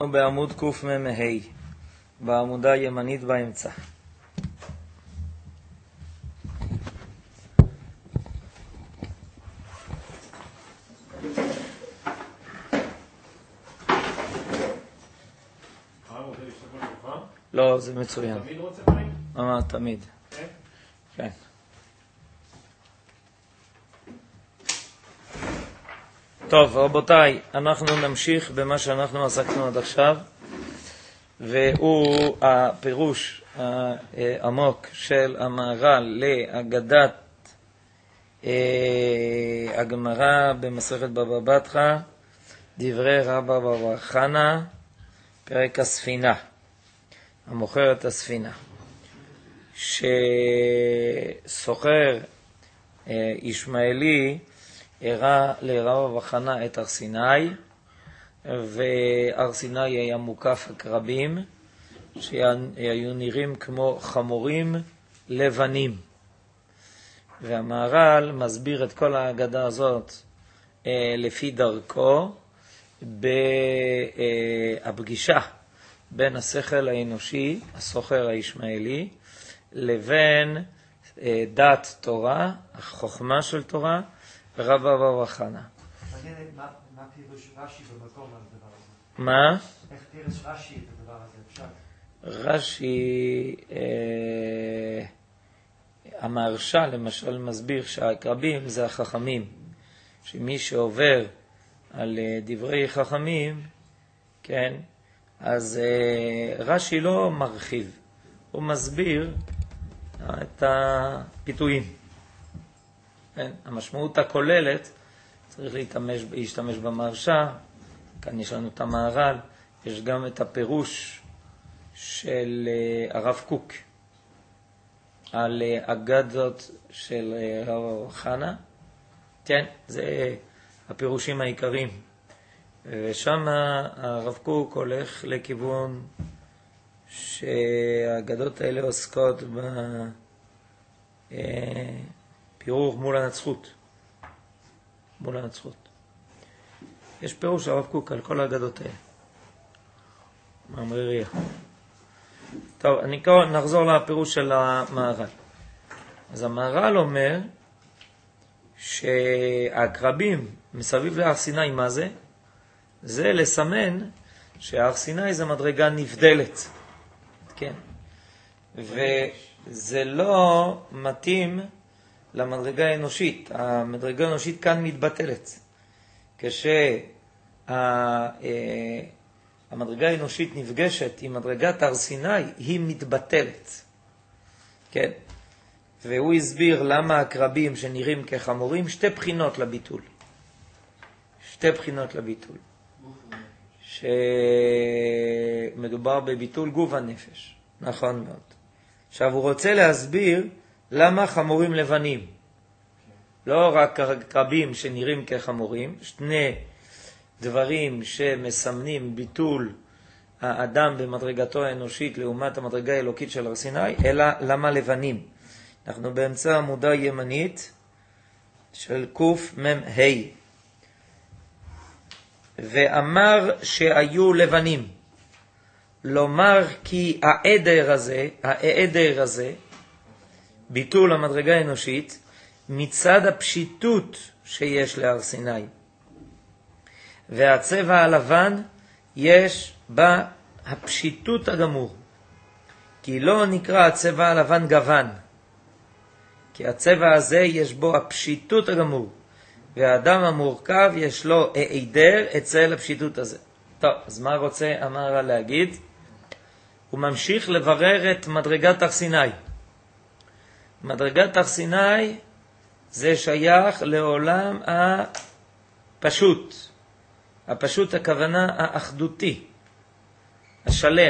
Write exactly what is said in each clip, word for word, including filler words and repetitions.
אנחנו בעמוד קמ"ה, בעמודה הימנית באמצע. לא, זה מצוין. תמיד רוצה פעמים? מה, תמיד. כן? כן. טוב, רבותיי, אנחנו נמשיך במה שאנחנו עסקנו עד עכשיו, והוא הפירוש העמוק של המהר"ל להגדת הגמרא במסכת בבא בתרא, דברי רבא בר חנא, פרק הספינה, המוכר את הספינה, שסוחר ישמעאלי הראה לרבא בר חנא את הר סיני, והר סיני היה מוקף עקרבים שהיו נראים כמו חמורים לבנים. והמהר"ל מסביר את כל ההגדה הזאת לפי דרכו בהפגישה בין השכל האנושי, הסוחר הישמעאלי, לבין דת תורה, החוכמה של תורה, רבא בר חנא. מה פירוש רש"י במקום על הדבר הזה? מה? איך פירוש רש"י את הדבר הזה? אפשר? רש"י, אה, המהרש"ל למשל מסביר שהעקרבים זה החכמים, שמי שעובר על דברי חכמים, כן, אז אה, רש"י לא מרחיב, הוא מסביר את הפיתויים. כן, המשמעות הכוללת צריך להשתמש, להשתמש במהרש"ל. כאן יש לנו את המהר"ל, יש גם את הפירוש של הרב קוק על אגדות של רבא בר חנא. כן, זה הפירושים העיקריים. ושם הרב קוק הולך לכיוון שהאגדות האלה עוסקות בפירור מול הנצחות. מול הנצחות. יש פירוש של הרב קוק על כל האגדות האלה. מאמרי ריח. טוב, אני קורא, נחזור לפירוש של המהר"ל. אז המהר"ל אומר שהעקרבים מסביב להר סיני, מה זה? זה לסמן שהר סיני זה מדרגה נבדלת. כן. וזה לא מתאים למדרגה האנושית. המדרגה האנושית כאן מתבטלת. כשהמדרגה האנושית נפגשת עם מדרגת הר סיני, היא מתבטלת. כן? והוא הסביר למה העקרבים שנראים כחמורים, שתי בחינות לביטול. שתי בחינות לביטול. שמדובר בביטול גוף הנפש. נכון מאוד. עכשיו הוא רוצה להסביר למה חמורים לבנים. לא רק עקרבים שנראים כחמורים, שני דברים שמסמנים ביטול האדם במדרגתו האנושית לעומת המדרגה האלוקית של הר סיני, אלא למה לבנים. אנחנו באמצע עמודה ימנית של קמ"ה. ואמר שהיו לבנים. לומר כי העדר הזה, העדר הזה, ביטול המדרגה האנושית, מצד הפשיטות שיש להר סיני. והצבע הלבן יש בה הפשיטות הגמור. כי לא נקרא הצבע הלבן גוון. כי הצבע הזה יש בו הפשיטות הגמור. והאדם המורכב יש לו העדר אצל הפשיטות הזה. טוב, אז מה רוצה המהר"ל להגיד? הוא ממשיך לברר את מדרגת הר סיני. מדרגת הר סיני זה שייך לעולם הפשוט. הפשוט הכוונה האחדותי, השלם.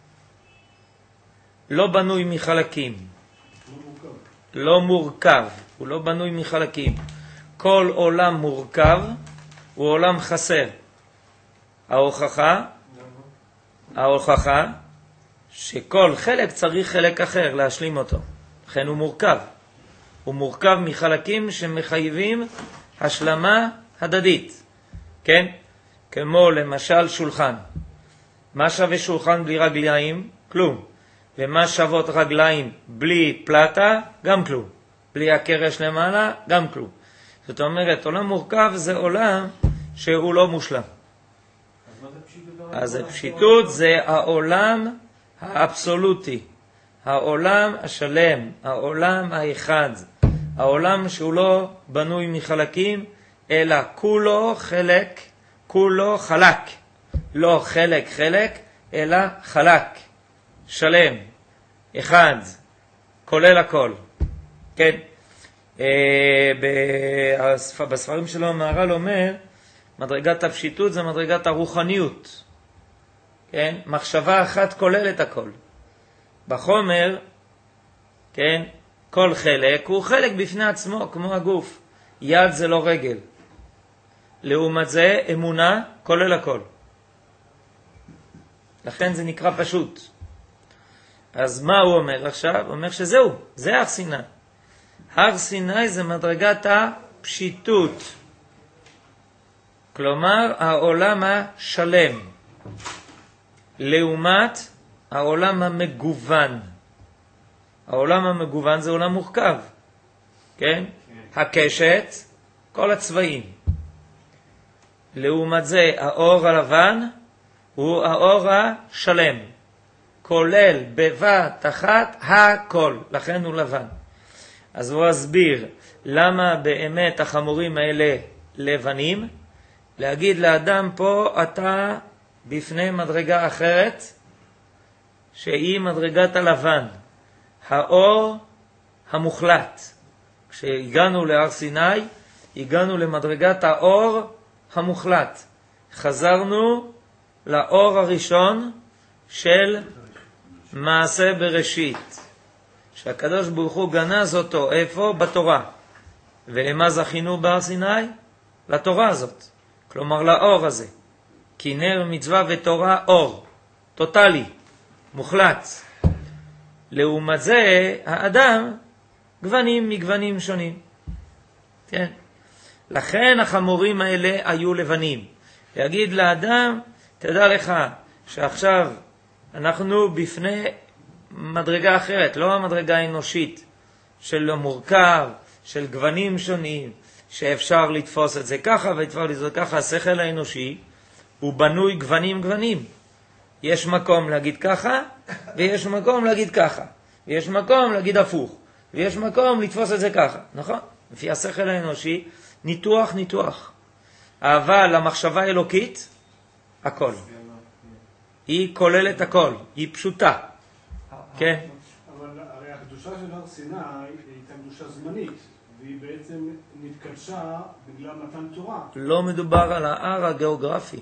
לא בנוי מחלקים. לא מורכב. הוא לא בנוי מחלקים. כל עולם מורכב הוא עולם חסר. ההוכחה, ההוכחה שכל חלק צריך חלק אחר להשלים אותו. לכן הוא מורכב. הוא מורכב מחלקים שמחייבים השלמה הדדית. כן? כמו למשל שולחן. מה שווה שולחן בלי רגליים? כלום. ומה שוות רגליים בלי פלטה? גם כלום. בלי הקרש למעלה? גם כלום. זאת אומרת, עולם מורכב זה עולם שהוא לא מושלם. אז הפשיטות זה העולם האבסולוטי, העולם השלם, העולם האחד, העולם שהוא לא בנוי מחלקים, אלא כולו חלק, כולו חלק, לא חלק חלק, אלא חלק, שלם, אחד, כולל הכל. כן, בספרים שלו המהר"ל אומר, מדרגת הפשיטות זה מדרגת הרוחניות. כן? מחשבה אחת כוללת הכל. בחומר, כן? כל חלק הוא חלק בפני עצמו, כמו הגוף. יד זה לא רגל. לעומת זה, אמונה כולל הכל. לכן זה נקרא פשוט. אז מה הוא אומר עכשיו? הוא אומר שזהו, זה הר סיני. הר סיני זה מדרגת הפשיטות. כלומר, העולם השלם. לעומת העולם המגוון. העולם המגוון זה עולם מורכב. כן? הקשת, כל הצבעים. לעומת זה, האור הלבן הוא האור השלם. כולל בבת אחת הכל. לכן הוא לבן. אז הוא הסביר למה באמת החמורים האלה לבנים. להגיד לאדם פה, אתה בפני מדרגה אחרת, שהיא מדרגת הלבן, האור המוחלט. כשהגענו להר סיני, הגענו למדרגת האור המוחלט. חזרנו לאור הראשון של מעשה בראשית. שהקדוש ברוך הוא גנז אותו, איפה? בתורה. ולמה זכינו בהר סיני? לתורה הזאת. כלומר לאור הזה. כי נר מצווה ותורה אור. טוטלי. מוחלט. לעומת זה, האדם גוונים מגוונים שונים. כן. לכן החמורים האלה היו לבנים. להגיד לאדם, תדע לך שעכשיו אנחנו בפני מדרגה אחרת, לא המדרגה האנושית של מורכב, של גוונים שונים, שאפשר לתפוס את זה ככה ואפשר לתפוס ככה. השכל האנושי הוא בנוי גוונים גוונים. יש מקום להגיד ככה, ויש מקום להגיד ככה, ויש מקום להגיד הפוך, ויש מקום לתפוס את זה ככה, נכון? לפי השכל האנושי, ניתוח ניתוח. אבל המחשבה האלוקית, הכל. היא כוללת הכל, היא פשוטה. כן? אבל הרי הקדושה של הר סיני הייתה קדושה זמנית, והיא בעצם נתקדשה בגלל מתן תורה. לא מדובר על ההר הגיאוגרפי.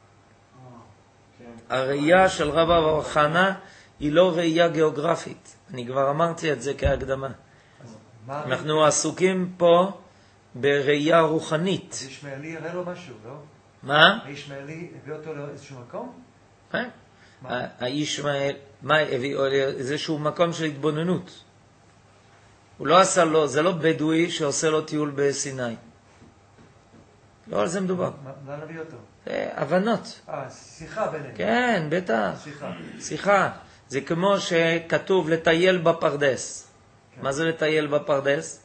הראייה של רב אבר חנה היא לא ראייה גיאוגרפית. אני כבר אמרתי את זה כהקדמה. אנחנו עסוקים פה בראייה רוחנית. ישמעאלי הראה לו משהו, לא? מה? הישמעאלי הביא אותו לאיזשהו מקום? כן. הישמעאל, מה הביא לו לאיזשהו מקום של התבוננות. הוא לא עשה לו, זה לא בדואי שעושה לו טיול בסיני. לא על זה מדובר. מה נביא אותו? זה הבנות. אה, שיחה ביניהם. כן, בטח. שיחה. שיחה. זה כמו שכתוב לטייל בפרדס. כן. מה זה לטייל בפרדס?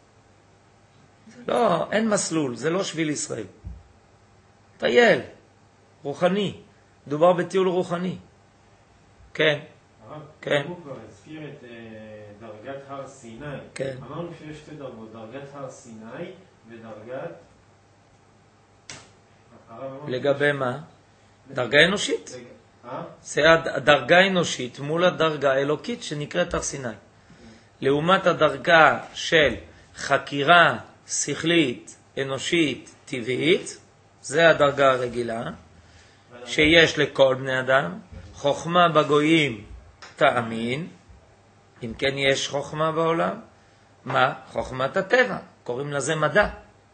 לא, אין מסלול, זה לא שביל ישראל. טייל, רוחני. מדובר בטיול רוחני. כן. הרב, כן. הוא כבר הזכיר את uh, דרגת הר סיני. כן. אמרנו שיש שתי דרגות, דרגת הר סיני ודרגת... לגבי מה? דרגה אנושית. לג... אה? זה הדרגה האנושית מול הדרגה האלוקית שנקראת הר סיני. לעומת הדרגה של חקירה שכלית, אנושית, טבעית, זה הדרגה הרגילה, שיש לכל בני אדם. חוכמה בגויים תאמין, אם כן יש חוכמה בעולם. מה? חוכמת הטבע, קוראים לזה מדע.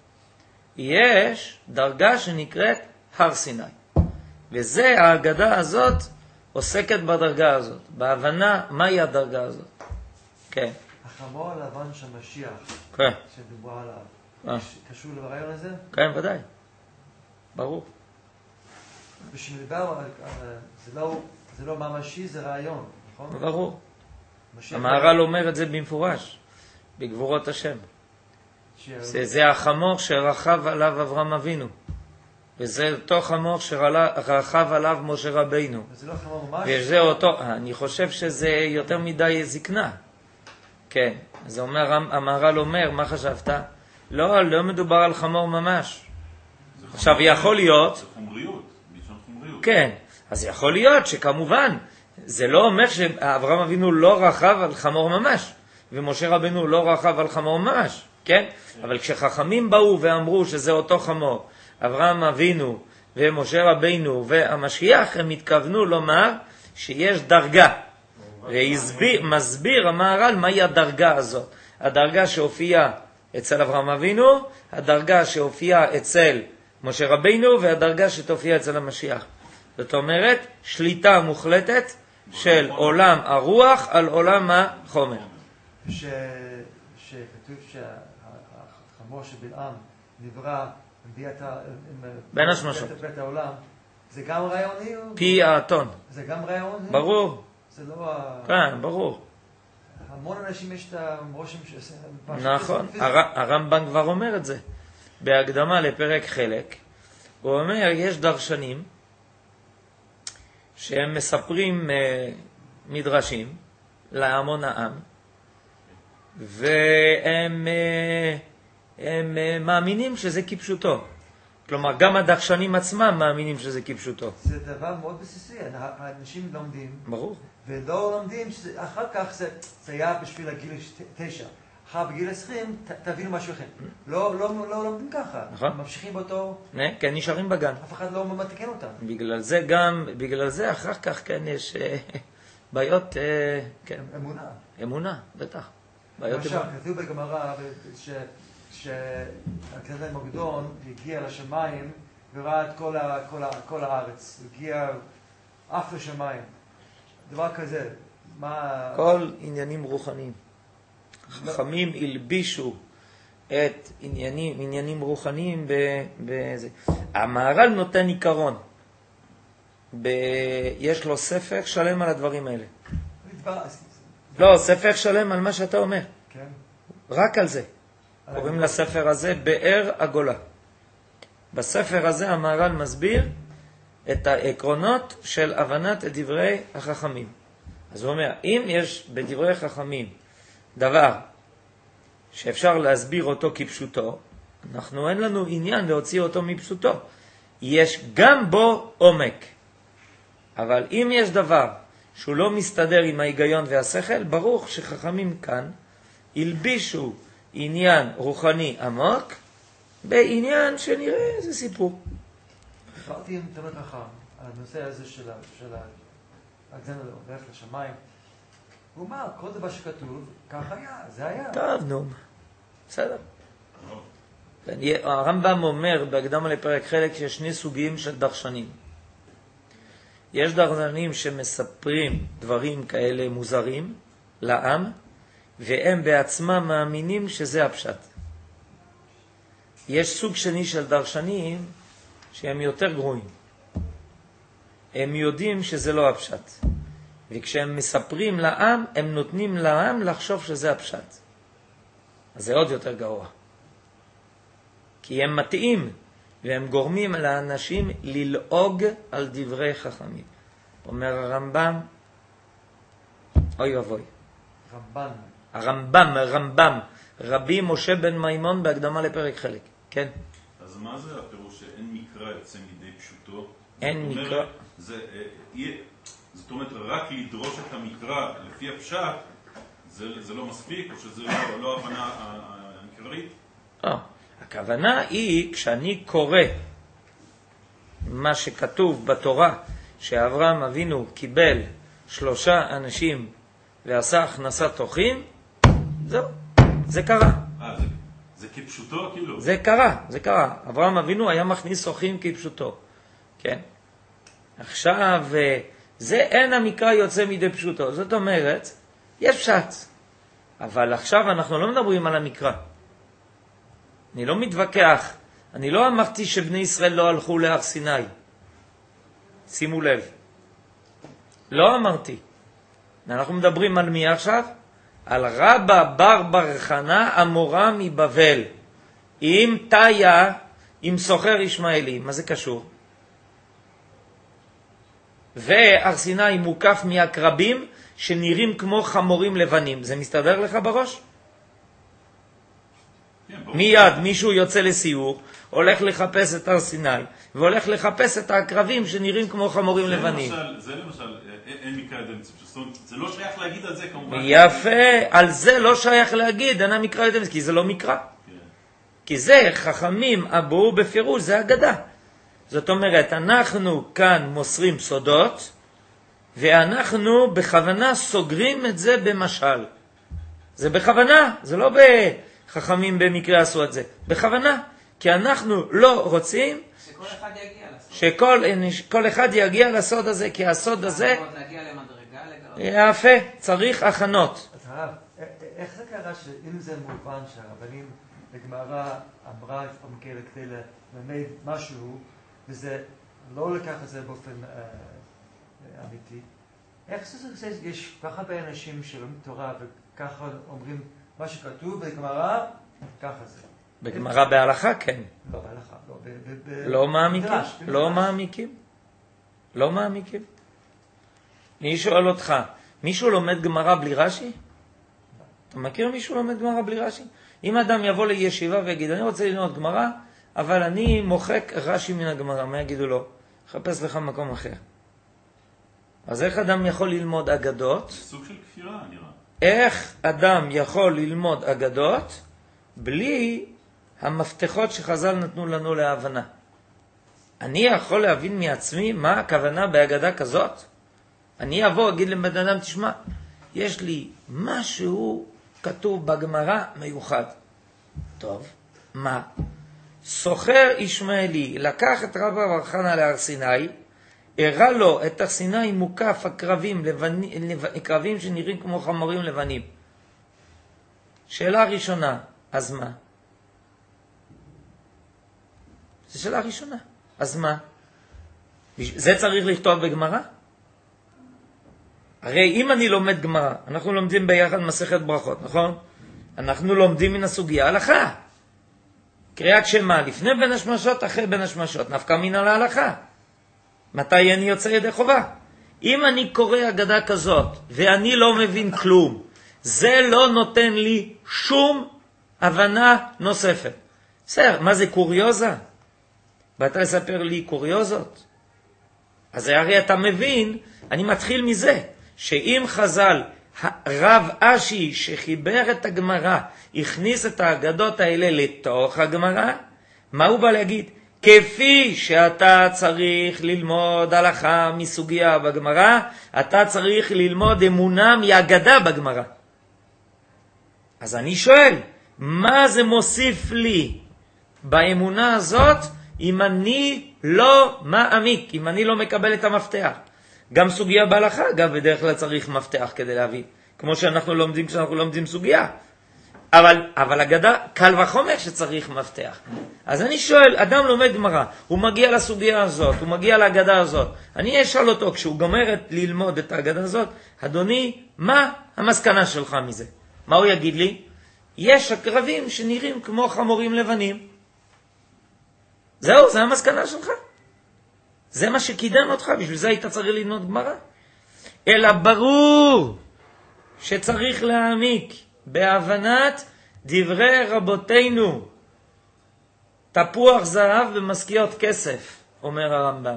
יש דרגה שנקראת הר סיני. וזה, ההגדה הזאת עוסקת בדרגה הזאת, בהבנה מהי הדרגה הזאת. כן. החמור הלבן של משיח, כן. שדובר עליו, אה. קשור לרעיון הזה? כן, ודאי. ברור. בשמדבר, זה לא, זה לא ממשי, זה רעיון, נכון? ברור. משיח- המהר"ל אומר את זה במפורש, בגבורות השם. ש- זה, זה החמור שרכב עליו אברהם אבינו. וזה אותו חמור שרכב עליו משה רבינו. זה לא חמור ממש? וזה אותו, אני חושב שזה יותר מדי זקנה. כן, זה אומר, המהר"ל אומר, מה חשבת? לא, לא מדובר על חמור ממש. עכשיו יכול להיות, זה חומריות, בלשון חומריות. כן, אז יכול להיות שכמובן, זה לא אומר שאברהם אבינו לא רכב על חמור ממש, ומשה רבינו לא רכב על חמור ממש, כן? אבל כשחכמים באו ואמרו שזה אותו חמור, אברהם אבינו ומשה רבינו והמשיח, הם התכוונו לומר שיש דרגה. ומסביר המהר"ל מהי הדרגה הזאת. הדרגה שהופיעה אצל אברהם אבינו, הדרגה שהופיעה אצל משה רבינו, והדרגה שתופיע אצל המשיח. זאת אומרת, שליטה מוחלטת של עולם הרוח על עולם החומר. ש... שכתוב שהחמור של בלעם נברא בביאת ה... בין השמשות. בית העולם, זה גם רעיוני? או... פי האתון. זה גם רעיוני? ברור. זה לא ה... כן, ברור. המון אנשים יש את הרושם ש... נכון, הר- הרמב"ן כבר אומר את זה. בהקדמה לפרק חלק, הוא אומר, יש דרשנים שהם מספרים אה, מדרשים להמון העם, והם אה, הם, אה, מאמינים שזה כפשוטו. כלומר, גם הדרשנים עצמם מאמינים שזה כפשוטו. זה דבר מאוד בסיסי, האנשים לומדים, ברור. ולא לומדים, אחר כך זה, זה היה בשביל הגיל תשע. אחר בגיל עשרים, ת, תבינו משהו אחר. לא, לא, לא לומדים ככה. נכון. ממשיכים באותו... כן, כן, נשארים בגן. אף אחד לא מתקן אותם. בגלל זה גם, בגלל זה אחר כך כן יש אה, בעיות, אה, כן. אמונה. אמונה, בטח. בעיות למשל, אמונה. כתוב בגמרא שהקטן מוקדון הגיע לשמיים וראה את כל, ה, כל, ה, כל הארץ. הגיע אף לשמיים. דבר כזה. מה... כל עניינים רוחניים. חכמים הלבישו את עניינים, עניינים רוחניים בזה. המהר"ל נותן עיקרון. ב... יש לו ספר שלם על הדברים האלה. לא, ספר שלם על מה שאתה אומר. כן. רק על זה. קוראים לספר הזה באר הגולה. בספר הזה המהר"ל מסביר את העקרונות של הבנת דברי החכמים. אז הוא אומר, אם יש בדברי חכמים דבר שאפשר להסביר אותו כפשוטו, אנחנו אין לנו עניין להוציא אותו מפשוטו. יש גם בו עומק. אבל אם יש דבר שהוא לא מסתדר עם ההיגיון והשכל, ברור שחכמים כאן הלבישו עניין רוחני עמוק בעניין שנראה איזה סיפור. דיברתי עם תלמיד חכם על הנושא הזה של הגזן הולך לשמיים. הוא אמר, כל דבר שכתוב, כך היה, זה היה. טוב, נו, בסדר. הרמב"ם אומר בהקדמה לפרק חלק שיש שני סוגים של דרשנים. יש דרשנים שמספרים דברים כאלה מוזרים לעם, והם בעצמם מאמינים שזה הפשט. יש סוג שני של דרשנים שהם יותר גרועים. הם יודעים שזה לא הפשט. וכשהם מספרים לעם, הם נותנים לעם לחשוב שזה הפשט. אז זה עוד יותר גרוע. כי הם מטעים, והם גורמים לאנשים ללעוג על דברי חכמים. אומר הרמב"ם, אוי ואבוי. רמב"ן. הרמב"ם, רמב"ם, רבי משה בן מימון בהקדמה לפרק חלק. כן? אז מה זה הפירוש שאין מקרא יוצא מידי פשוטו? אין זאת אומרת, מקרא. זה, אה, יהיה, זאת אומרת, רק לדרוש את המקרא לפי הפשט, זה, זה לא מספיק, או שזה לא, לא הבנה העיקרית? לא. הכוונה היא, כשאני קורא מה שכתוב בתורה, שאברהם אבינו קיבל שלושה אנשים ועשה הכנסת תוכין, זהו, זה קרה. אה, זה, זה כפשוטו, כאילו? זה קרה, זה קרה. אברהם אבינו היה מכניס תוכין כפשוטו. כן? עכשיו, זה אין המקרא יוצא מידי פשוטו. זאת אומרת, יש פשט. אבל עכשיו אנחנו לא מדברים על המקרא. אני לא מתווכח. אני לא אמרתי שבני ישראל לא הלכו להר סיני. שימו לב. לא אמרתי. אנחנו מדברים על מי עכשיו? על רבא בר בר חנה המורה מבבל. עם תיה, עם סוחר ישמעאלי. מה זה קשור? והר סיני מוקף מהקרבים שנראים כמו חמורים לבנים. זה מסתדר לך בראש? מיד מישהו יוצא לסיור, הולך לחפש את הר סיני, והולך לחפש את העקרבים שנראים כמו חמורים זה לבנים. למשל, זה למשל, אין מקרא ידי מצווה. זאת אומרת, זה לא שייך להגיד על זה כמובן. יפה, על זה לא שייך להגיד, אין המקרא ידי מצווה, כי זה לא מקרא. כן. כי זה חכמים אבו בפירוש, זה אגדה. זאת אומרת, אנחנו כאן מוסרים סודות, ואנחנו בכוונה סוגרים את זה במשל. זה בכוונה, זה לא בחכמים במקרה עשו את זה. בכוונה, כי אנחנו לא רוצים שכל אחד יגיע לסוד. שכל כל אחד יגיע לסוד הזה, כי הסוד הזה... להגיע למדרגה, לגלות. יפה, צריך הכנות. אז הרב, איך זה קרה שאם זה מובן שהרבנים בגמרא אמרה לפעמים כאלה כדי ללמד משהו, וזה לא לקח את זה באופן אה, אמיתי, איך זה יש ככה באנשים שלומדים תורה וככה אומרים מה שכתוב בגמרא, ככה זה. בגמרא בהלכה כן. לא בהלכה, לא. ב, ב, ב, לא מעמיקים, במדרש, לא במדרש. מעמיקים. לא מעמיקים. אני שואל אותך, מישהו לומד גמרא בלי רש"י? אתה מכיר מישהו לומד גמרא בלי רש"י? אם אדם יבוא לישיבה ויגיד, אני רוצה ללמוד גמרא, אבל אני מוחק רש"י מן הגמרא, מה יגידו לו? חפש לך מקום אחר. אז איך אדם יכול ללמוד אגדות? סוג של כפירה נראה. איך אדם יכול ללמוד אגדות בלי המפתחות שחז"ל נתנו לנו להבנה? אני יכול להבין מעצמי מה הכוונה באגדה כזאת? אני אבוא, אגיד לבן אדם, תשמע, יש לי משהו כתוב בגמרא מיוחד. טוב, מה? סוחר ישמעאלי לקח את רבא בר חנה להר סיני, הראה לו את הר סיני מוקף הקרבים, לבני, לב, קרבים שנראים כמו חמורים לבנים. שאלה ראשונה, אז מה? זו שאלה ראשונה, אז מה? זה צריך לכתוב בגמרא? הרי אם אני לומד גמרא, אנחנו לומדים ביחד מסכת ברכות, נכון? אנחנו לומדים מן הסוגיה הלכה. קריאת שמע לפני בין השמשות, אחרי בין השמשות, נפקא מן על ההלכה. מתי אני יוצא ידי חובה? אם אני קורא אגדה כזאת ואני לא מבין כלום, זה לא נותן לי שום הבנה נוספת. בסדר, מה זה קוריוזה? באת לספר לי קוריוזות? אז הרי אתה מבין, אני מתחיל מזה, שאם חז"ל, הרב אשי שחיבר את הגמרא, הכניס את האגדות האלה לתוך הגמרא, מה הוא בא להגיד? כפי שאתה צריך ללמוד הלכה מסוגיה בגמרא, אתה צריך ללמוד אמונה מאגדה בגמרא. אז אני שואל, מה זה מוסיף לי באמונה הזאת, אם אני לא מעמיק, אם אני לא מקבל את המפתח? גם סוגיה בהלכה, אגב, בדרך כלל צריך מפתח כדי להבין, כמו שאנחנו לומדים כשאנחנו לומדים סוגיה. אבל, אבל אגדה, קל וחומר שצריך מפתח. אז אני שואל, אדם לומד גמרא, הוא מגיע לסוגיה הזאת, הוא מגיע לאגדה הזאת. אני אשאל אותו, כשהוא גומר ללמוד את האגדה הזאת, אדוני, מה המסקנה שלך מזה? מה הוא יגיד לי? יש הקרבים שנראים כמו חמורים לבנים. זהו, זה המסקנה שלך. זה מה שקידם אותך, בשביל זה היית צריך ללמוד גמרא. אלא ברור שצריך להעמיק בהבנת דברי רבותינו. תפוח זהב במשכיות כסף, אומר הרמב"ם.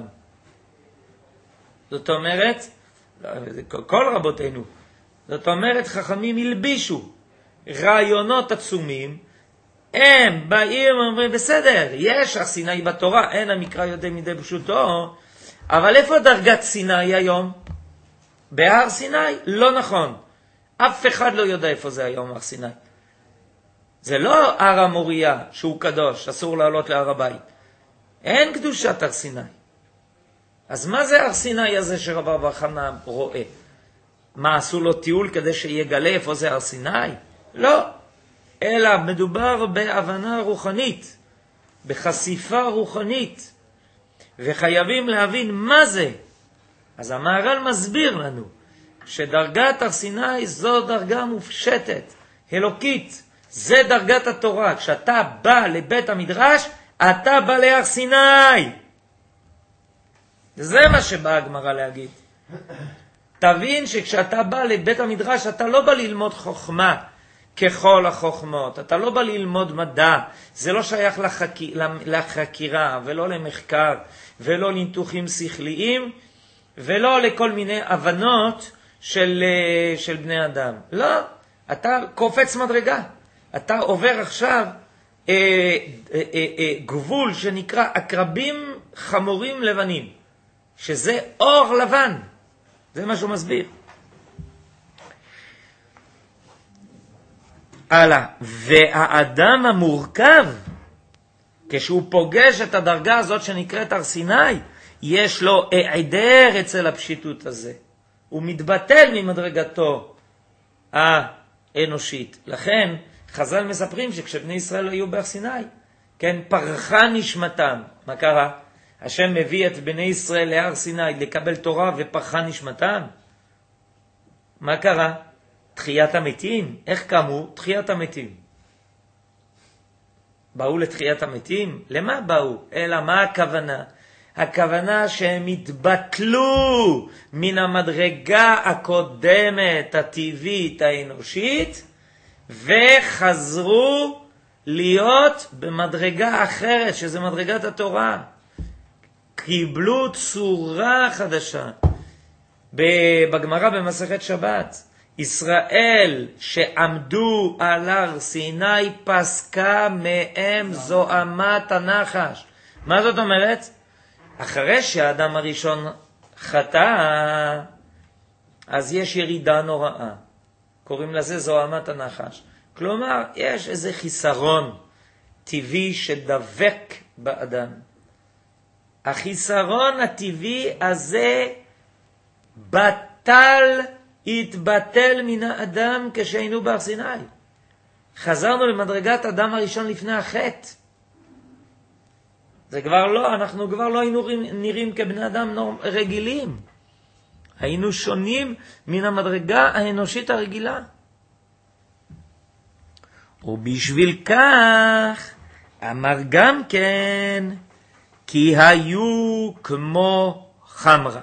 זאת אומרת, כל רבותינו, זאת אומרת, חכמים הלבישו רעיונות עצומים, הם באים ואומרים, בסדר, יש הסיני בתורה, אין המקרא יודע מדי פשוטו, אבל איפה דרגת סיני היום? בהר סיני? לא נכון. אף אחד לא יודע איפה זה היום הר סיני. זה לא הר המוריה שהוא קדוש, אסור לעלות להר הבית. אין קדושת הר סיני. אז מה זה הר סיני הזה שרבא בר חנה רואה? מה, עשו לו טיול כדי שיגלה איפה זה הר סיני? לא. אלא מדובר בהבנה רוחנית, בחשיפה רוחנית. וחייבים להבין מה זה אז המהר"ל מסביר לנו שדרגת הר סיני זו דרגה מופשטת, אלוקית, זה דרגת התורה. כשאתה בא לבית המדרש, אתה בא להר סיני. זה מה שבאה הגמרא להגיד. תבין שכשאתה בא לבית המדרש, אתה לא בא ללמוד חוכמה ככל החוכמות, אתה לא בא ללמוד מדע, זה לא שייך לחק... לחקירה ולא למחקר ולא לניתוחים שכליים ולא לכל מיני הבנות של, של בני אדם. לא, אתה קופץ מדרגה. אתה עובר עכשיו אה, אה, אה, אה, גבול שנקרא עקרבים חמורים לבנים, שזה אור לבן. זה מה שהוא מסביר. הלאה. והאדם המורכב, כשהוא פוגש את הדרגה הזאת שנקראת הר סיני, יש לו היעדר אצל הפשיטות הזה. הוא מתבטל ממדרגתו האנושית. לכן חז"ל מספרים שכשבני ישראל היו בהר סיני, כן, פרחה נשמתם. מה קרה? השם מביא את בני ישראל להר סיני לקבל תורה ופרחה נשמתם. מה קרה? תחיית המתים. איך קמו? תחיית המתים. באו לתחיית המתים? למה באו? אלא מה הכוונה? הכוונה שהם התבטלו מן המדרגה הקודמת, הטבעית, האנושית, וחזרו להיות במדרגה אחרת, שזה מדרגת התורה. קיבלו צורה חדשה. בגמרא במסכת שבת, ישראל שעמדו על הר סיני פסקה מהם זוהמת הנחש. מה זאת אומרת? אחרי שהאדם הראשון חטא, אז יש ירידה נוראה. קוראים לזה זוהמת הנחש. כלומר, יש איזה חיסרון טבעי שדבק באדם. החיסרון הטבעי הזה בטל, התבטל מן האדם כשהיינו בהר סיני. חזרנו למדרגת אדם הראשון לפני החטא. זה כבר לא, אנחנו כבר לא היינו נראים כבני אדם רגילים. היינו שונים מן המדרגה האנושית הרגילה. ובשביל כך אמר גם כן, כי היו כמו חמרה.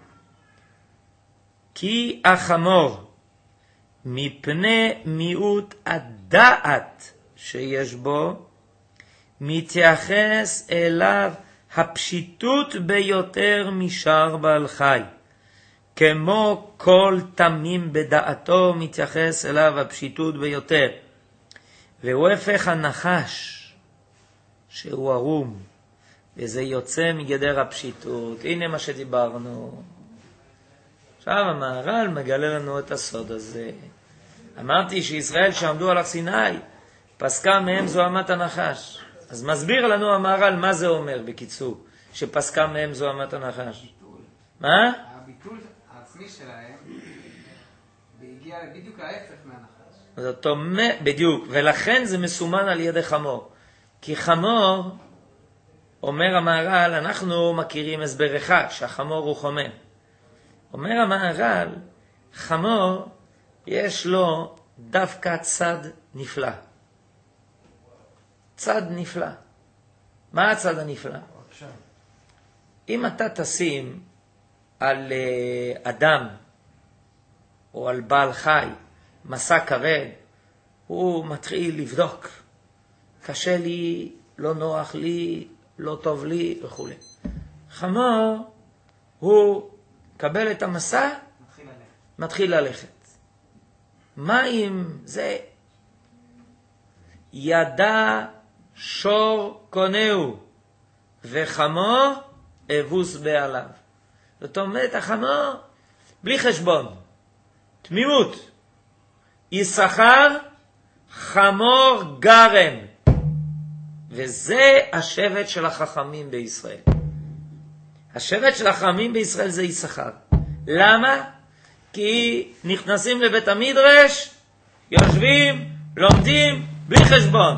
כי החמור, מפני מיעוט הדעת שיש בו, מתייחס אליו הפשיטות ביותר משאר בעל חי. כמו כל תמים בדעתו מתייחס אליו הפשיטות ביותר. והוא הפך הנחש, שהוא ערום, וזה יוצא מגדר הפשיטות. הנה מה שדיברנו. עכשיו המהר"ל מגלה לנו את הסוד הזה. אמרתי שישראל שעמדו על הר סיני, פסקה מהם זוהמת הנחש. אז מסביר לנו המהר"ל מה זה אומר בקיצור, שפסקה מהם זוהמת הנחש. מה? הביטול העצמי שלהם הגיע בדיוק ההפך מהנחש. זאת אומרת, בדיוק, ולכן זה מסומן על ידי חמור. כי חמור, אומר המהר"ל, אנחנו מכירים הסבר אחד, שהחמור הוא חומר. אומר המהר"ל, חמור יש לו דווקא צד נפלא. צד נפלא. מה הצד הנפלא? אם אתה תשים על אדם או על בעל חי מסע כבד, הוא מתחיל לבדוק. קשה לי, לא נוח לי, לא טוב לי וכו'. חמור הוא קבל את המסע, מתחיל ללכת. מתחיל ללכת. מה אם זה ידע שור קונהו וחמור אבוס בעליו. זאת אומרת, החמור בלי חשבון, תמימות, יששכר חמור גרם. וזה השבט של החכמים בישראל. השבט של החכמים בישראל זה יששכר. למה? כי נכנסים לבית המדרש, יושבים, לומדים, בלי חשבון.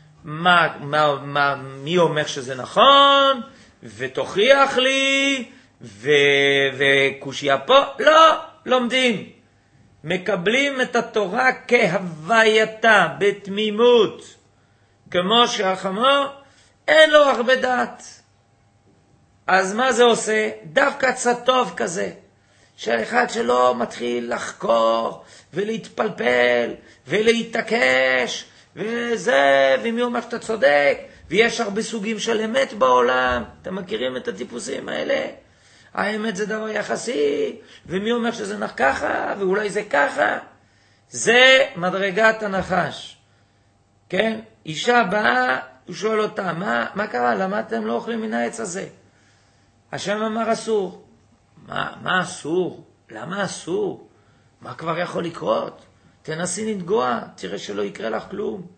מה, מה, מה, מי אומר שזה נכון? ותוכיח לי, ו- וקושיה פה, לא, לומדים. מקבלים את התורה כהווייתה, בתמימות. כמו שהחמור, אין לו הרבה דעת. אז מה זה עושה? דווקא קצת טוב כזה. של אחד שלא מתחיל לחקור ולהתפלפל ולהתעקש וזה, ומי אומר שאתה צודק, ויש הרבה סוגים של אמת בעולם. אתם מכירים את הטיפוסים האלה? האמת זה דבר יחסי, ומי אומר שזה נח ככה, ואולי זה ככה. זה מדרגת הנחש. כן? אישה באה, הוא שואל אותה, מה, מה קרה? למה אתם לא אוכלים מן העץ הזה? השם אמר אסור. מה, מה אסור? למה אסור? מה כבר יכול לקרות? תנסי לנגוע, תראה שלא יקרה לך כלום.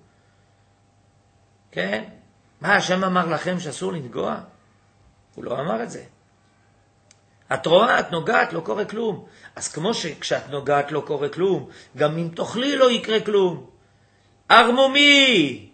כן? מה, השם אמר לכם שאסור לנגוע? הוא לא אמר את זה. את רואה, את נוגעת, לא קורה כלום. אז כמו שכשאת נוגעת לא קורה כלום, גם אם תאכלי לא יקרה כלום. ארמומי,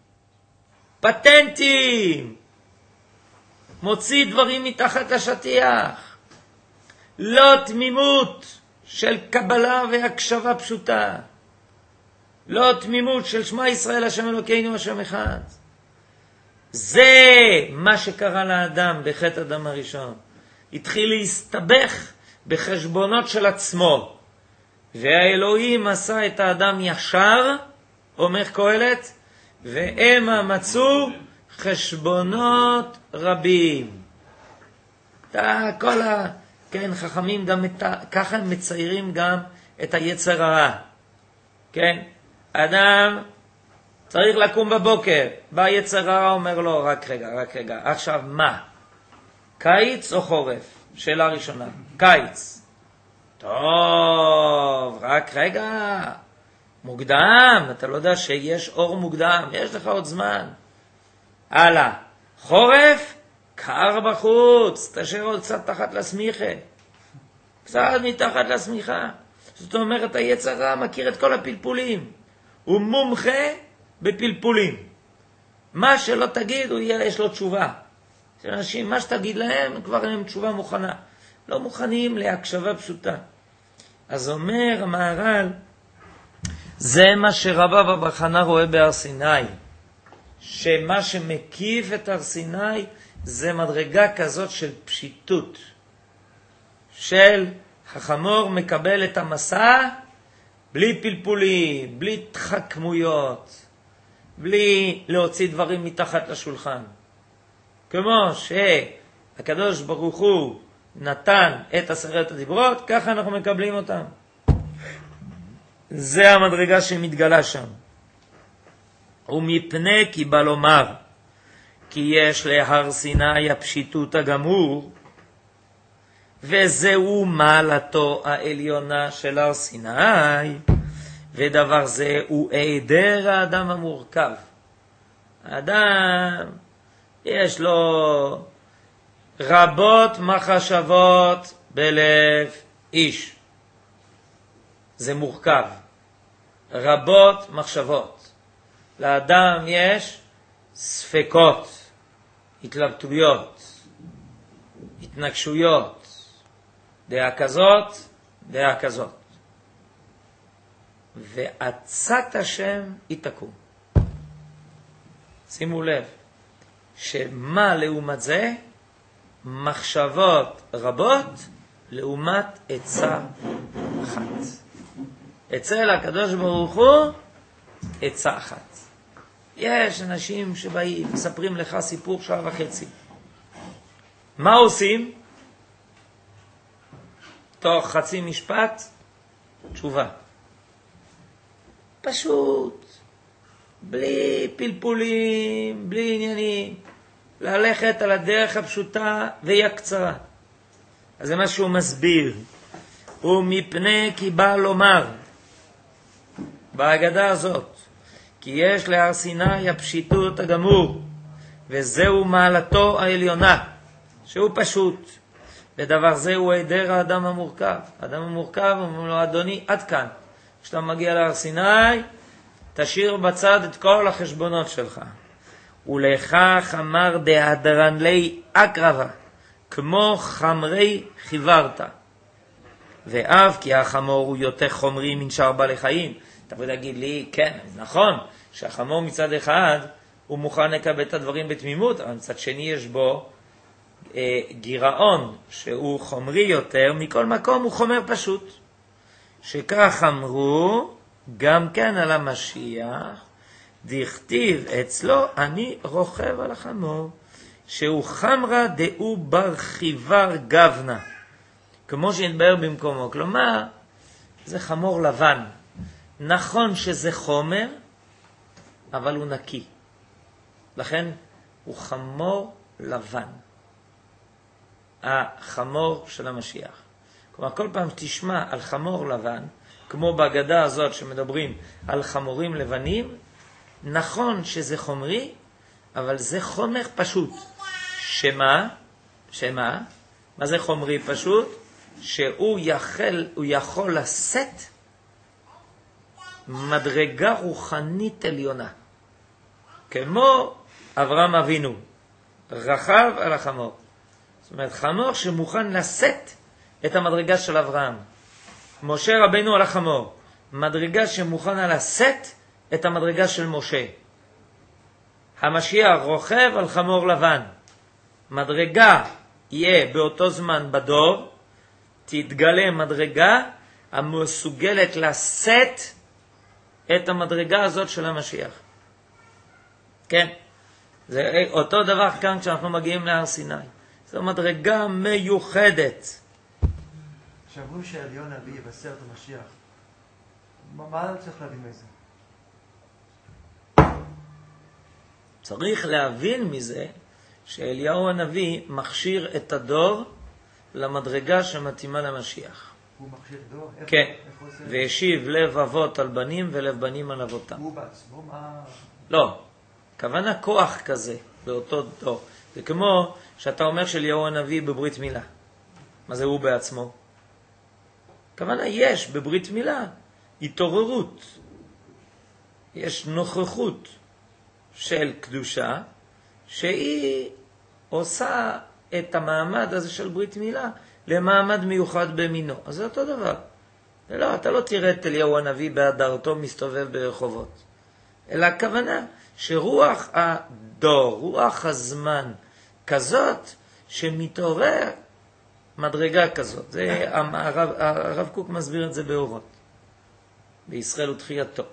פטנטים, מוציא דברים מתחת לשטיח. לא תמימות של קבלה והקשבה פשוטה. לא תמימות של שמע ישראל השם אלוקינו השם אחד. זה מה שקרה לאדם בחטא אדם הראשון. התחיל להסתבך בחשבונות של עצמו. והאלוהים עשה את האדם ישר, אומר קהלת, והם מצאו חשבונות רבים. כל ה... כן, חכמים גם את ה... ככה הם מציירים גם את היצר הרע. כן? אדם צריך לקום בבוקר, בא יצר הרע, אומר לו, רק רגע, רק רגע, עכשיו מה? קיץ או חורף? שאלה ראשונה. קיץ. טוב, רק רגע. מוקדם, אתה לא יודע שיש אור מוקדם, יש לך עוד זמן. הלאה. חורף, קר בחוץ, תשאיר עוד קצת תחת לסמיכה. קצת מתחת לסמיכה. זאת אומרת, היצר הרע מכיר את כל הפלפולים. הוא מומחה בפלפולים. מה שלא תגיד, הוא יהיה, יש לו תשובה. אנשים, מה שתגיד להם, כבר להם תשובה מוכנה. לא מוכנים להקשבה פשוטה. אז אומר המהר"ל, זה מה שרבא בבר חנא רואה בהר סיני. שמה שמקיף את הר סיני, זה מדרגה כזאת של פשיטות. של החמור מקבל את המסע, בלי פלפולים, בלי תחכמויות, בלי להוציא דברים מתחת לשולחן. כמו שהקדוש ברוך הוא נתן את עשרת הדיברות, ככה אנחנו מקבלים אותם. זה המדרגה שמתגלה שם. ומפני כי בא לומר, כי יש להר סיני הפשיטות הגמור, וזהו מעלתו העליונה של הר סיני, ודבר זה הוא היעדר האדם המורכב. האדם יש לו רבות מחשבות בלב איש. זה מורכב. רבות מחשבות. לאדם יש ספקות, התלבטויות, התנגשויות, דעה כזאת, דעה כזאת. ועצת השם היא תקום. שימו לב, שמה לעומת זה? מחשבות רבות לעומת עצה אחת. אצל הקדוש ברוך הוא עצה אחת. יש אנשים שבאים, מספרים לך סיפור שעה וחצי. מה עושים? תוך חצי משפט, תשובה. פשוט, בלי פלפולים, בלי עניינים, ללכת על הדרך הפשוטה והיא הקצרה. אז זה מה שהוא מסביר. ומפני כי בא לומר, בהגדה הזאת, כי יש להר סיני הפשיטות הגמור, וזהו מעלתו העליונה, שהוא פשוט. ודבר זה הוא היעדר האדם המורכב. האדם המורכב אומר לו, אדוני, עד כאן. כשאתה מגיע להר סיני, תשאיר בצד את כל החשבונות שלך. ולכך אמר דהדרן לי אקרבה, כמו חמרי חיוורת. ואף כי החמור הוא יותר חומרי מן שאר בעלי חיים. אתה יכול להגיד לי, כן, נכון, שהחמור מצד אחד הוא מוכן לקבל את הדברים בתמימות, אבל מצד שני יש בו אה, גירעון שהוא חומרי יותר, מכל מקום הוא חומר פשוט. שכך אמרו גם כן על המשיח, דכתיב אצלו אני רוכב על החמור, שהוא חמרה דאו בר חיוור גבנה, כמו שנתבהר במקומו. כלומר, זה חמור לבן. נכון שזה חומר, אבל הוא נקי. לכן הוא חמור לבן. החמור של המשיח. כלומר, כל פעם שתשמע על חמור לבן, כמו בהגדה הזאת שמדברים על חמורים לבנים, נכון שזה חומרי, אבל זה חומר פשוט. שמה? שמה? מה זה חומרי פשוט? שהוא יכול, הוא יכול לשאת מדרגה רוחנית עליונה. כמו אברהם אבינו, רכב על החמור. זאת אומרת, חמור שמוכן לשאת את המדרגה של אברהם. משה רבנו על החמור, מדרגה שמוכנה לשאת את המדרגה של משה. המשיח רוכב על חמור לבן. מדרגה יהיה באותו זמן בדור, תתגלה מדרגה המסוגלת לשאת את המדרגה הזאת של המשיח. כן, זה אותו דבר כאן כשאנחנו מגיעים להר סיני. זו מדרגה מיוחדת. שאמרו שאליהו הנביא יבשר את המשיח. מה, מה צריך להבין מזה? צריך להבין מזה שאליהו הנביא מכשיר את הדור למדרגה שמתאימה למשיח. הוא מכשיר דור? כן, איפה זה? והשיב לב אבות על בנים ולב בנים על אבותם. הוא בעצמו? מה? לא, כוונה כוח כזה באותו דור. זה כמו שאתה אומר שאליהו הנביא בברית מילה. מה זה הוא בעצמו? כוונה יש בברית מילה התעוררות. יש נוכחות של קדושה שהיא עושה את המעמד הזה של ברית מילה למעמד מיוחד במינו. אז זה אותו דבר. לא, אתה לא תראה את אליהו הנביא בהדרתו מסתובב ברחובות. אלא הכוונה שרוח הדור, רוח הזמן כזאת שמתעורר מדרגה כזאת. זה, הרב, הרב קוק מסביר את זה באורות. בישראל ותחייתו.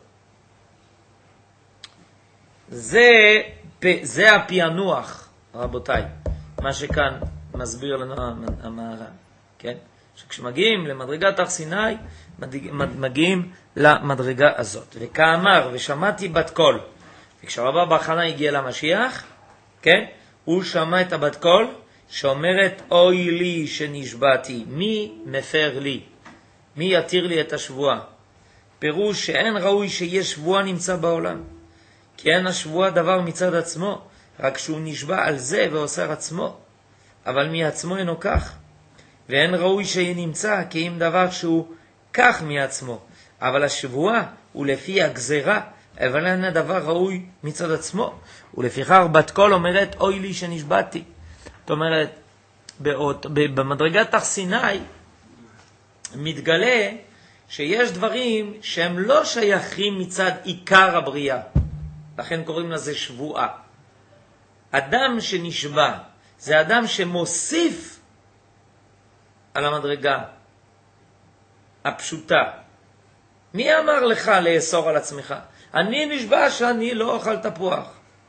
זה, זה הפענוח, רבותיי, מה שכאן מסביר לנו המהר"ל, כן? שכשמגיעים למדרגת הר סיני, מגיעים למדרגה הזאת. וכאמר, ושמעתי בת קול, וכשרבא בר חנא הגיע למשיח, כן? הוא שמע את הבת קול, שאומרת, אוי לי שנשבעתי, מי מפר לי? מי יתיר לי את השבועה? פירוש שאין ראוי שיש שבועה נמצא בעולם. כי אין השבועה דבר מצד עצמו, רק שהוא נשבע על זה ועושה עצמו. אבל מעצמו אינו כך. ואין ראוי שנמצא כי אם דבר שהוא כך מעצמו. אבל השבועה הוא לפי הגזרה, אבל אין הדבר ראוי מצד עצמו. ולפיכך בת קול אומרת, אוי לי שנשבעתי. זאת אומרת, במדרגת הר סיני מתגלה שיש דברים שהם לא שייכים מצד עיקר הבריאה. לכן קוראים לזה שבועה. אדם שנשבע זה אדם שמוסיף על המדרגה הפשוטה. מי אמר לך לאסור על עצמך? אני נשבע שאני לא אוכל תפוח.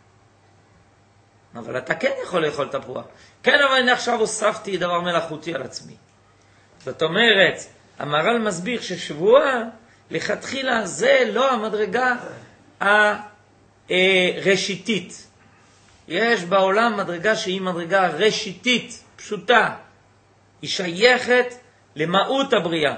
אבל אתה כן יכול לאכול תפוח. כן, אבל אני עכשיו הוספתי דבר מלאכותי על עצמי. זאת אומרת, המהר"ל מסביר ששבועה לכתחילה זה לא המדרגה הראשיתית. יש בעולם מדרגה שהיא מדרגה ראשיתית, פשוטה. היא שייכת למהות הבריאה.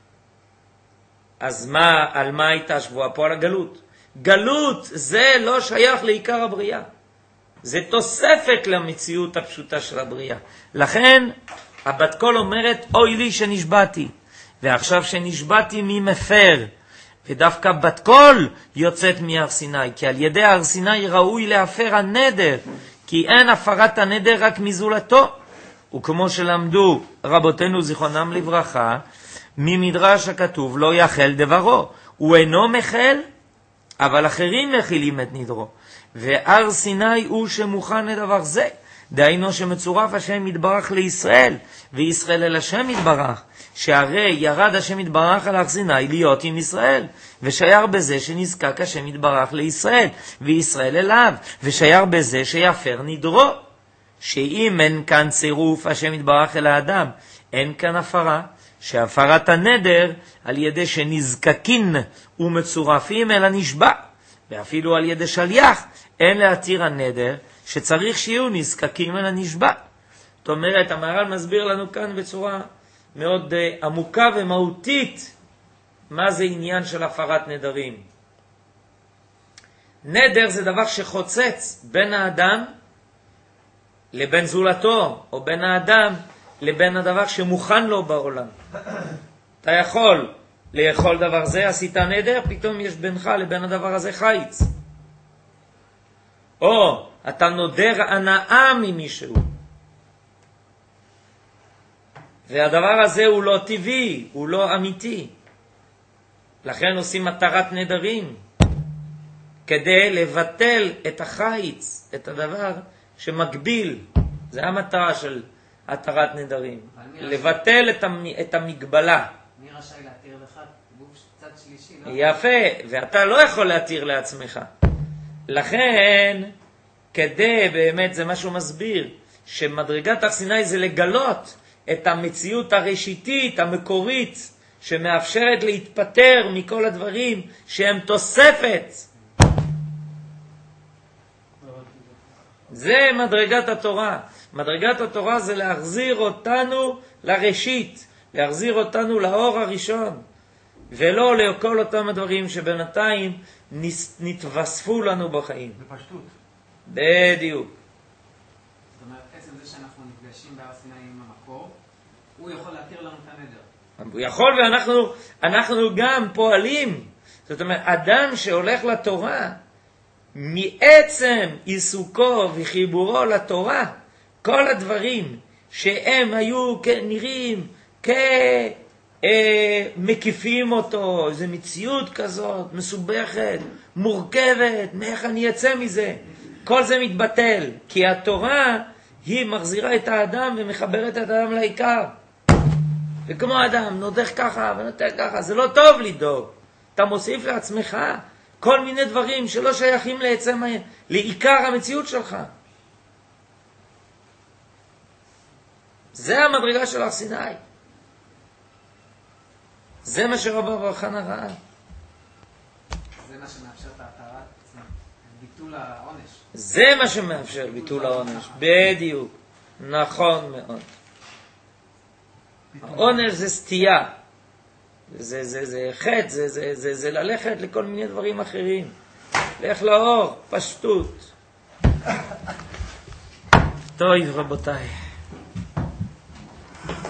אז מה, על מה הייתה שבועה? פה על הגלות. גלות זה לא שייך לעיקר הבריאה. זה תוספת למציאות הפשוטה של הבריאה. לכן הבת קול אומרת, אוי לי שנשבעתי. ועכשיו שנשבעתי מי מפר. ודווקא בת קול יוצאת מהר סיני. כי על ידי הר סיני ראוי להפר הנדר. כי אין הפרת הנדר רק מזולתו. וכמו שלמדו רבותינו זיכרונם לברכה, ממדרש הכתוב לא יחל דברו. הוא אינו מחל, אבל אחרים מכילים את נדרו. והר סיני הוא שמוכן לדבר זה. דהיינו שמצורף השם יתברך לישראל, וישראל אל השם יתברך, שהרי ירד השם יתברך על הר סיני להיות עם ישראל, ושייר בזה שנזקק השם יתברך לישראל, וישראל אליו, ושייר בזה שיפר נדרו. שאם אין כאן צירוף השם יתברך אל האדם, אין כאן הפרה, שהפרת הנדר על ידי שנזקקין ומצורפים אל הנשבע, ואפילו על ידי שליח אין להתיר הנדר שצריך שיהיו נזקקים אל הנשבע. זאת אומרת, המהר"ל מסביר לנו כאן בצורה מאוד uh, עמוקה ומהותית מה זה עניין של הפרת נדרים. נדר זה דבר שחוצץ בין האדם לבין זולתו, או בין האדם לבין הדבר שמוכן לו בעולם. אתה יכול לאכול דבר זה, עשית נדר, פתאום יש בינך לבין הדבר הזה חיץ. או אתה נודר הנאה ממישהו, והדבר הזה הוא לא טבעי, הוא לא אמיתי. לכן עושים מטרת נדרים, כדי לבטל את החיץ, את הדבר שמקביל. זה המטרה של התרת נדרים, לבטל את, המ... את המגבלה. מי רשאי להתיר לך? גוף צד שלישי, לא? יפה, ואתה לא יכול להתיר לעצמך. לכן, כדי באמת, זה מה שהוא מסביר, שמדרגת הר סיני זה לגלות את המציאות הראשיתית, המקורית, שמאפשרת להתפטר מכל הדברים שהם תוספת. זה מדרגת התורה. מדרגת התורה זה להחזיר אותנו לראשית, להחזיר אותנו לאור הראשון, ולא לכל אותם הדברים שבינתיים נתווספו לנו בחיים. בפשטות. בדיוק. זאת אומרת, עצם זה שאנחנו נפגשים בהר סיני עם המקור, הוא יכול להתיר לנו את הנדר. הוא יכול, ואנחנו אנחנו גם פועלים. זאת אומרת, אדם שהולך לתורה, מעצם עיסוקו וחיבורו לתורה, כל הדברים שהם היו נראים כמקיפים אותו, איזו מציאות כזאת, מסובכת, מורכבת, מאיך אני אצא מזה? כל זה מתבטל, כי התורה היא מחזירה את האדם ומחברת את האדם לעיקר. וכמו האדם נודך ככה ונותן ככה, זה לא טוב לדאוג. אתה מוסיף לעצמך כל מיני דברים שלא שייכים לעצם, לעיקר המציאות שלך. זה המדרגה של הר סיני. זה מה שרבי בר חנא ראה. זה מה שמאפשר את ההתרת, ביטול העונש. זה מה שמאפשר ביטול העונש, בדיוק. נכון מאוד. העונש זה סטייה. זה, זה, זה חטא, זה, זה, זה, זה ללכת לכל מיני דברים אחרים. לך לאור, פשטות. טוב, רבותיי.